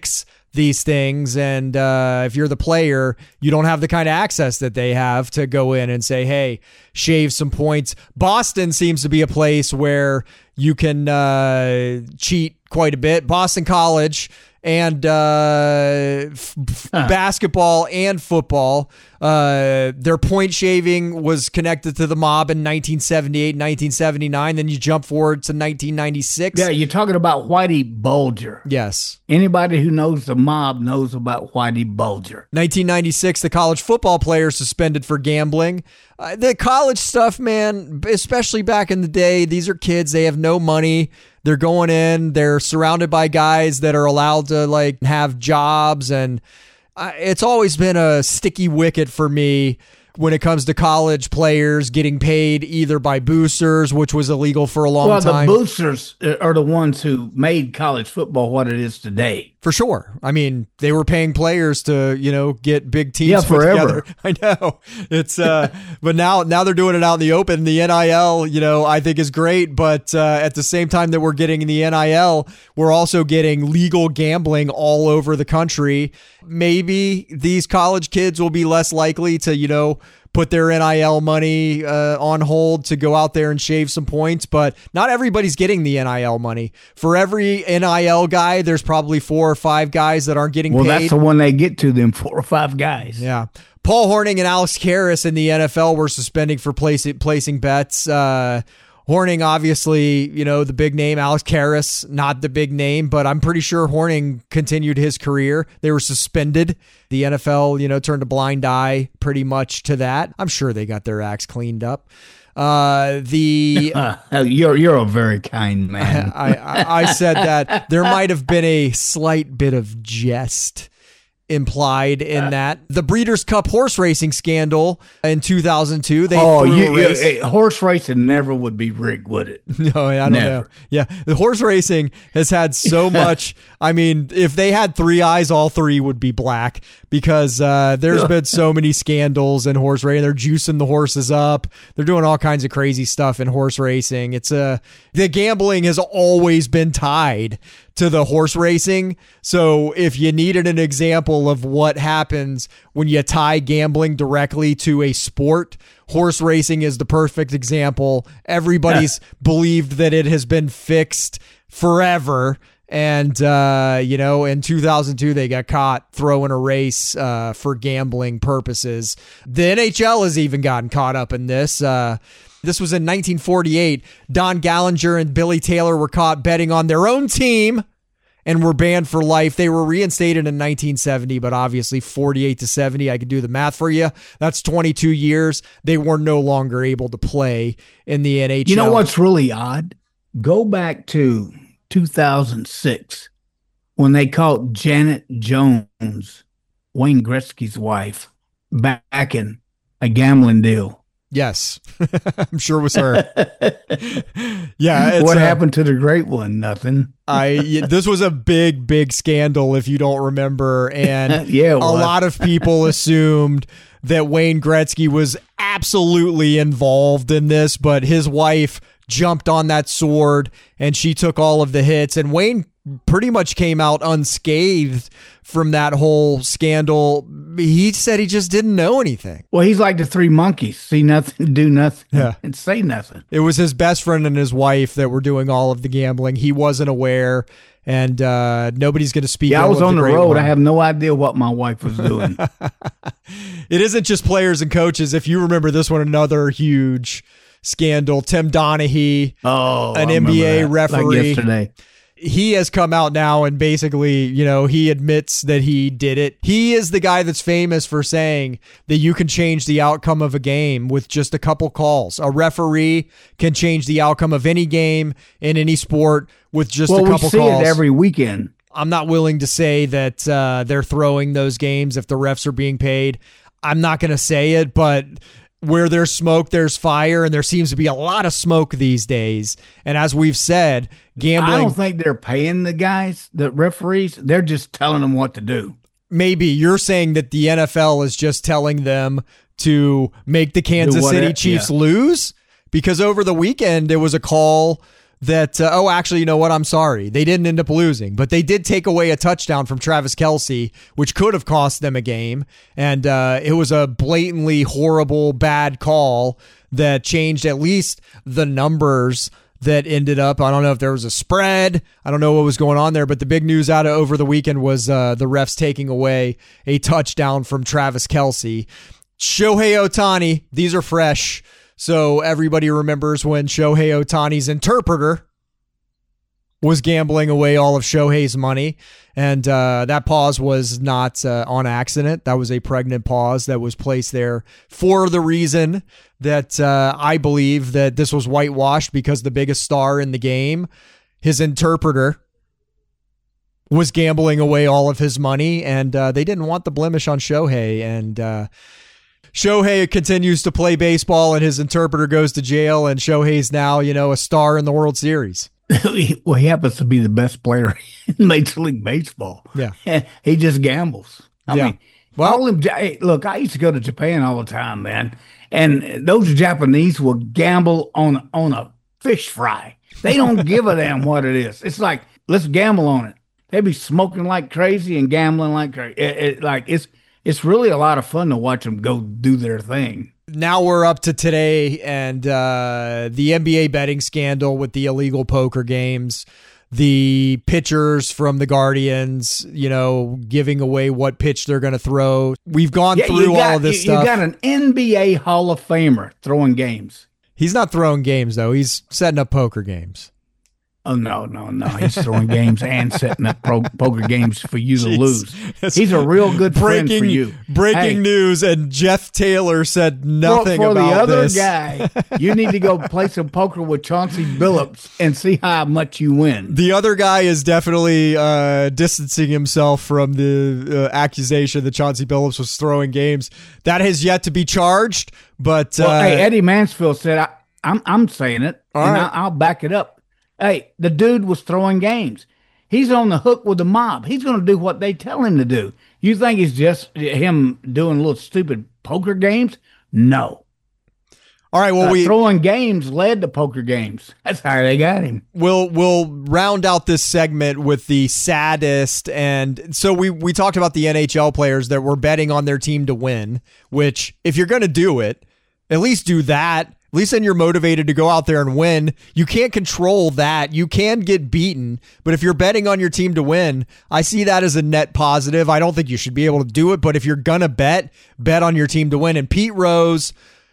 these things. And uh, if you're the player, you don't have the kind of access that they have to go in and say, hey, shave some points. Boston seems to be a place where you can uh, cheat quite a bit. Boston College and uh, f- huh. basketball and football. Uh, their point shaving was connected to the mob in nineteen seventy-eight, nineteen seventy-nine. Then you jump forward to nineteen ninety-six. Yeah, you're talking about Whitey Bulger. Yes. Anybody who knows the mob knows about Whitey Bulger. nineteen ninety-six, the college football player suspended for gambling. Uh, the college stuff, man, especially back in the day, these are kids. They have no money. They're going in. They're surrounded by guys that are allowed to like have jobs, and uh, it's always been a sticky wicket for me when it comes to college players getting paid either by boosters, which was illegal for a long well, time. Well, the boosters are the ones who made college football what it is today. For sure. I mean, they were paying players to, you know, get big teams yeah, put forever. together. I know. It's uh but now now they're doing it out in the open. The N I L, you know, I think is great, but uh, at the same time that we're getting the N I L, we're also getting legal gambling all over the country. Maybe these college kids will be less likely to, you know, put their N I L money uh, on hold to go out there and shave some points, but not everybody's getting the N I L money. For every N I L guy, there's probably four or five guys that aren't getting well, paid. Well, that's the one they get to, them four or five guys. Yeah. Paul Hornung and Alex Karras in the N F L were suspending for placing, placing bets. Uh, Hornung, obviously, you know, the big name. Alex Karras, not the big name, but I'm pretty sure Hornung continued his career. They were suspended. The N F L, you know, turned a blind eye pretty much to that. I'm sure they got their acts cleaned up. Uh, the you're you're a very kind man. I, I I said that there might have been a slight bit of jest implied in that. The Breeders' Cup horse racing scandal in two thousand two. They oh, threw you, a race. You, horse racing never would be rigged, would it? No, I don't never. know. Yeah, the horse racing has had so much. I mean, if they had three eyes, all three would be black because uh, there's been so many scandals in horse racing. They're juicing the horses up. They're doing all kinds of crazy stuff in horse racing. It's a uh, the gambling has always been tied to the horse racing. So if you needed an example of what happens when you tie gambling directly to a sport, horse racing is the perfect example. Everybody's believed that it has been fixed forever. And, uh, you know, in two thousand two, they got caught throwing a race uh, for gambling purposes. The N H L has even gotten caught up in this. Uh, This was in nineteen forty-eight. Don Gallinger and Billy Taylor were caught betting on their own team and were banned for life. They were reinstated in nineteen seventy, but obviously forty-eight to seventy, I could do the math for you. That's twenty-two years. They were no longer able to play in the N H L. You know what's really odd? Go back to two thousand six when they caught Janet Jones, Wayne Gretzky's wife, back in a gambling deal. Yes, I'm sure it was her. Yeah. It's what a, happened to the great one? Nothing. I this was a big, big scandal if you don't remember, and yeah, a lot of people assumed that Wayne Gretzky was absolutely involved in this, but his wife jumped on that sword and she took all of the hits, and Wayne pretty much came out unscathed from that whole scandal. He said he just didn't know anything. Well, he's like the three monkeys: see nothing, do nothing, yeah. and say nothing. It was his best friend and his wife that were doing all of the gambling. He wasn't aware, and uh, nobody's going to speak. Yeah, I was on the, the road. One. I have no idea what my wife was doing. It isn't just players and coaches. If you remember this one, another huge scandal. Tim Donaghy, oh, an I N B A that, referee. Like yesterday. He has come out now and basically, you know, he admits that he did it. He is the guy that's famous for saying that you can change the outcome of a game with just a couple calls. A referee can change the outcome of any game in any sport with just well, a couple calls. Well, we see it every weekend. I'm not willing to say that uh, they're throwing those games if the refs are being paid. I'm not going to say it, but where there's smoke, there's fire, and there seems to be a lot of smoke these days. And as we've said, gambling... I don't think they're paying the guys, the referees. They're just telling them what to do. Maybe. You're saying that the N F L is just telling them to make the Kansas City Chiefs yeah. lose? Because over the weekend, there was a call that, uh, oh, actually, you know what? I'm sorry. They didn't end up losing, but they did take away a touchdown from Travis Kelce, which could have cost them a game. And uh, it was a blatantly horrible, bad call that changed at least the numbers that ended up. I don't know if there was a spread. I don't know what was going on there, but the big news out of over the weekend was uh, the refs taking away a touchdown from Travis Kelce. Shohei Ohtani, these are fresh. So everybody remembers when Shohei Ohtani's interpreter was gambling away all of Shohei's money. And uh, that pause was not uh, on accident. That was a pregnant pause that was placed there for the reason that uh, I believe that this was whitewashed because the biggest star in the game, his interpreter, was gambling away all of his money. And uh, they didn't want the blemish on Shohei. And uh, Shohei continues to play baseball and his interpreter goes to jail. And Shohei's now, you know, a star in the World Series. Well, he happens to be the best player in Major League Baseball. Yeah. He just gambles. I yeah. mean, well, all them, hey, look, I used to go to Japan all the time, man. And those Japanese will gamble on, on a fish fry. They don't give a damn what it is. It's like, let's gamble on it. They be smoking like crazy and gambling like crazy. It, it, like it's, it's really a lot of fun to watch them go do their thing. Now we're up to today and uh, the N B A betting scandal with the illegal poker games, the pitchers from the Guardians, you know, giving away what pitch they're going to throw. We've gone yeah, through got, all of this you, stuff. You got an N B A Hall of Famer throwing games. He's not throwing games, though. He's setting up poker games. Oh, no, no, no. He's throwing games and setting up pro- poker games for you to Jeez. lose. He's a real good breaking, friend for you. Breaking hey, news, and Jeff Taylor said nothing for, for about the other this. guy, you need to go play some poker with Chauncey Billups and see how much you win. The other guy is definitely uh, distancing himself from the uh, accusation that Chauncey Billups was throwing games. That has yet to be charged, but... Well, uh, hey, Eddie Mansfield said, I, I'm, I'm saying it, all and right. I, I'll back it up. Hey, the dude was throwing games. He's on the hook with the mob. He's going to do what they tell him to do. You think it's just him doing little stupid poker games? No. All right, well, uh, we throwing games led to poker games. That's how they got him. We'll we'll round out this segment with the saddest, and so we we talked about the N H L players that were betting on their team to win. Which, if you're going to do it, at least do that. At least then you're motivated to go out there and win. You can't control that. You can get beaten, but if you're betting on your team to win, I see that as a net positive. I don't think you should be able to do it, but if you're going to bet, bet on your team to win. And Pete Rose,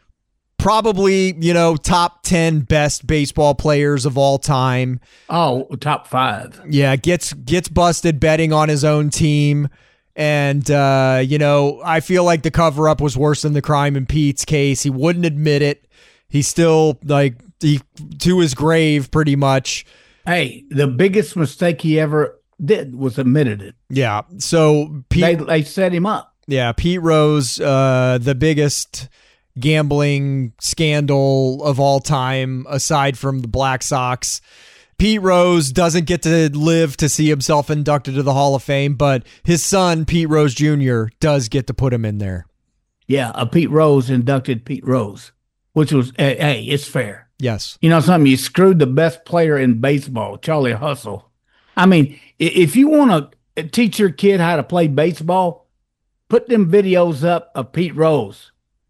probably, you know, top ten best baseball players of all time. Oh, top five. Yeah, gets gets busted betting on his own team. And, uh, you know, I feel like the cover-up was worse than the crime in Pete's case. He wouldn't admit it. He's still, like, he, to his grave, pretty much. Hey, the biggest mistake he ever did was admitted it. Yeah, so Pete... They, they set him up. Yeah, Pete Rose, uh, the biggest gambling scandal of all time, aside from the Black Sox. Pete Rose doesn't get to live to see himself inducted to the Hall of Fame, but his son, Pete Rose Junior, does get to put him in there. Yeah, a Pete Rose inducted Pete Rose. Which was, hey, hey, it's fair. Yes. You know something? You screwed the best player in baseball, Charlie Hustle. I mean, if you want to teach your kid how to play baseball, put them videos up of Pete Rose.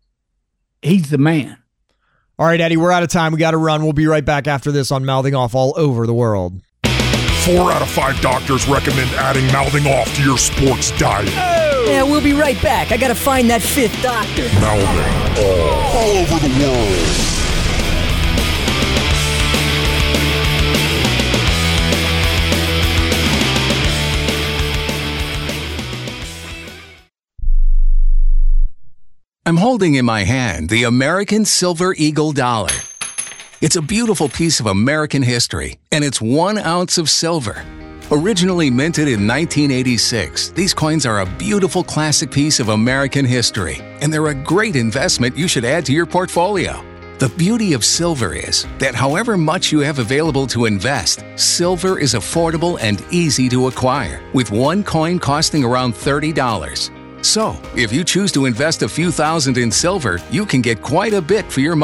He's the man. All right, Eddie, we're out of time. We got to run. We'll be right back after this on Mouthing Off all over the world. Four out of five doctors recommend adding mouthing off to your sports diet. Oh. Yeah, we'll be right back. I gotta find that fifth doctor. Mouthing off all over the world. I'm holding in my hand the American Silver Eagle dollar. It's a beautiful piece of American history, and it's one ounce of silver. Originally minted in nineteen eighty-six, these coins are a beautiful classic piece of American history, and they're a great investment you should add to your portfolio. The beauty of silver is that however much you have available to invest, silver is affordable and easy to acquire, with one coin costing around thirty dollars. So, if you choose to invest a few thousand in silver, you can get quite a bit for your money.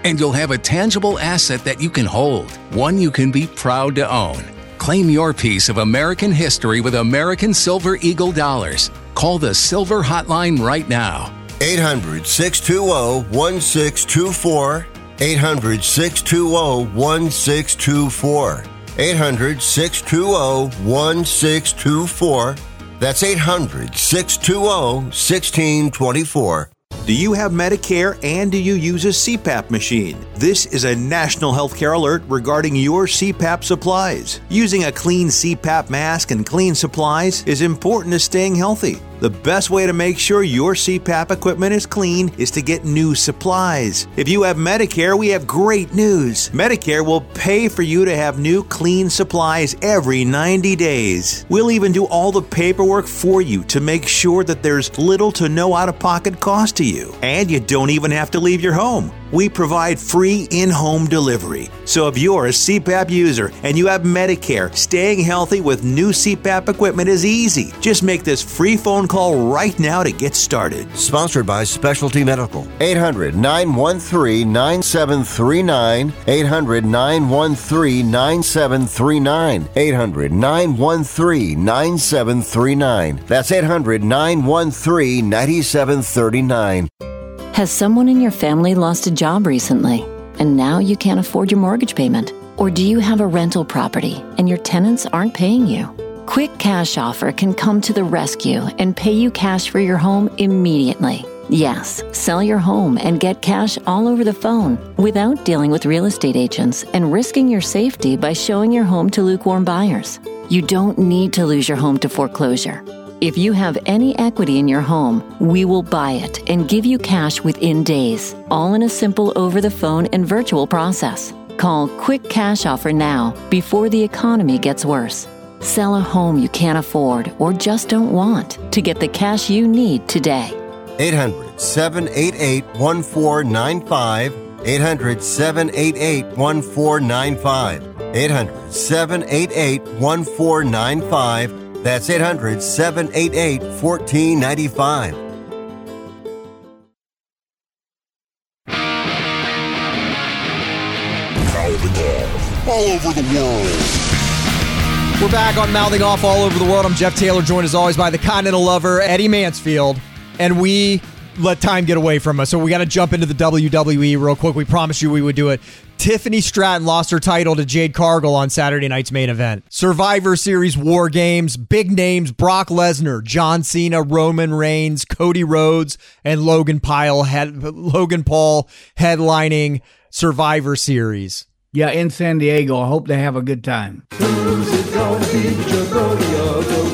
And you'll have a tangible asset that you can hold, one you can be proud to own. Claim your piece of American history with American Silver Eagle dollars. Call the Silver Hotline right now. eight hundred, six two zero, one six two four. eight hundred, six two zero, one six two four. eight hundred, six two zero, one six two four. That's eight hundred, six two zero, one six two four. Do you have Medicare and do you use a C PAP machine? This is a national healthcare alert regarding your C PAP supplies. Using a clean C PAP mask and clean supplies is important to staying healthy. The best way to make sure your C PAP equipment is clean is to get new supplies. If you have Medicare, we have great news. Medicare will pay for you to have new clean supplies every ninety days. We'll even do all the paperwork for you to make sure that there's little to no out-of-pocket cost to you. And you don't even have to leave your home. We provide free in-home delivery. So if you're a C PAP user and you have Medicare, staying healthy with new C PAP equipment is easy. Just make this free phone call right now to get started. Sponsored by Specialty Medical. eight hundred, nine one three, nine seven three nine. eight hundred, nine one three, nine seven three nine. eight hundred, nine one three, nine seven three nine. That's eight hundred, nine one three, nine seven three nine. Has someone in your family lost a job recently, and now you can't afford your mortgage payment? Or do you have a rental property and your tenants aren't paying you? Quick Cash Offer can come to the rescue and pay you cash for your home immediately. Yes, sell your home and get cash all over the phone without dealing with real estate agents and risking your safety by showing your home to lukewarm buyers. You don't need to lose your home to foreclosure. If you have any equity in your home, we will buy it and give you cash within days, all in a simple over-the-phone and virtual process. Call Quick Cash Offer now before the economy gets worse. Sell a home you can't afford or just don't want to get the cash you need today. eight hundred, seven eight eight, one four nine five. eight hundred, seven eight eight, one four nine five. eight hundred, seven eight eight, one four nine five. That's eight hundred, seven eight eight, one four nine five. Mouthing off all over the world. We're back on Mouthing Off All Over the World. I'm Jeff Taylor, joined as always by the Continental Lover, Eddie Mansfield. And we let time get away from us, so we got to jump into the W W E real quick. We promised you we would do it. Tiffany Stratton lost her title to Jade Cargill on Saturday night's main event. Survivor Series War Games, big names, Brock Lesnar, John Cena, Roman Reigns, Cody Rhodes, and Logan Paul, head, Logan Paul headlining Survivor Series. Yeah, in San Diego. I hope they have a good time. Who's it gonna be with your rodeo?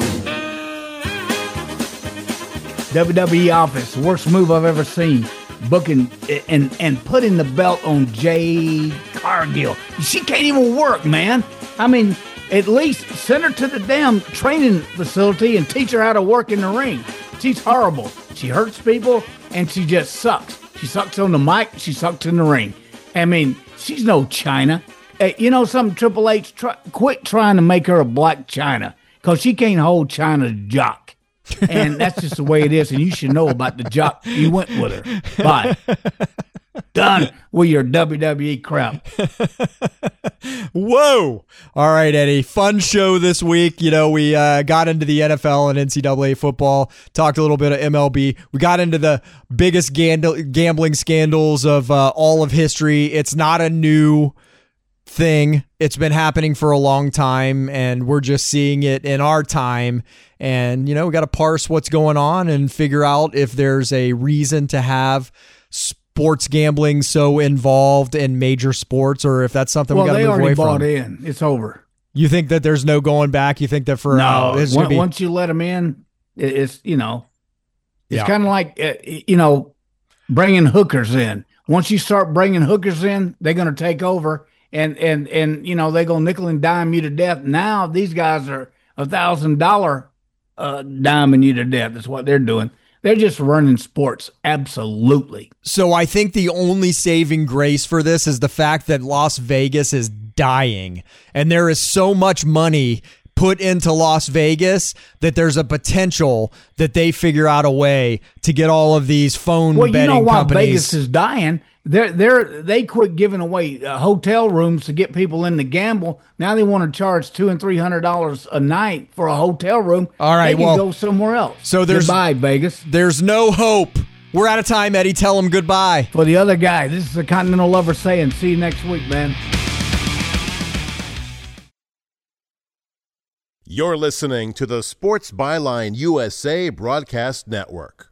W W E office, worst move I've ever seen. Booking and and putting the belt on Jade Cargill. She can't even work, man. I mean, at least send her to the damn training facility and teach her how to work in the ring. She's horrible. She hurts people, and she just sucks. She sucks on the mic. She sucks in the ring. I mean, she's no China. Hey, you know something, Triple H? Try, quit trying to make her a black China, because she can't hold China's jock. And that's just the way it is, and you should know about the jock you went with her. Bye. Done with your W W E crap. Whoa. All right, Eddie. Fun show this week. You know, we uh, got into the N F L and N C double A football, talked a little bit of M L B. We got into the biggest gand- gambling scandals of uh, all of history. It's not a new thing. It's been happening for a long time, and we're just seeing it in our time. And, you know, we got to parse what's going on and figure out if there's a reason to have sports gambling so involved in major sports, or if that's something well, we got to move away from. Well, they already bought in. It's over. You think that there's no going back? You think that for no, uh, it's once, be- once you let them in, it's, you know, it's Yeah. kind of like, uh, you know, bringing hookers in. Once you start bringing hookers in, they're going to take over, and, and, and, you know, they're going to nickel and dime you to death. Now these guys are a thousand dollar uh, diming you to death. That's what they're doing. They're just running sports. Absolutely. So I think the only saving grace for this is the fact that Las Vegas is dying, and there is so much money put into Las Vegas that there's a potential that they figure out a way to get all of these phone well, betting you know why companies. Vegas is dying. They're, they're, they quit giving away uh, hotel rooms to get people in to gamble. Now they want to charge two and three hundred dollars a night for a hotel room. All right, they can well, go somewhere else. So there's goodbye, Vegas. There's no hope. We're out of time, Eddie. Tell them goodbye. For the other guy, this is the Continental Lover saying, see you next week, man. You're listening to the Sports Byline U S A Broadcast Network.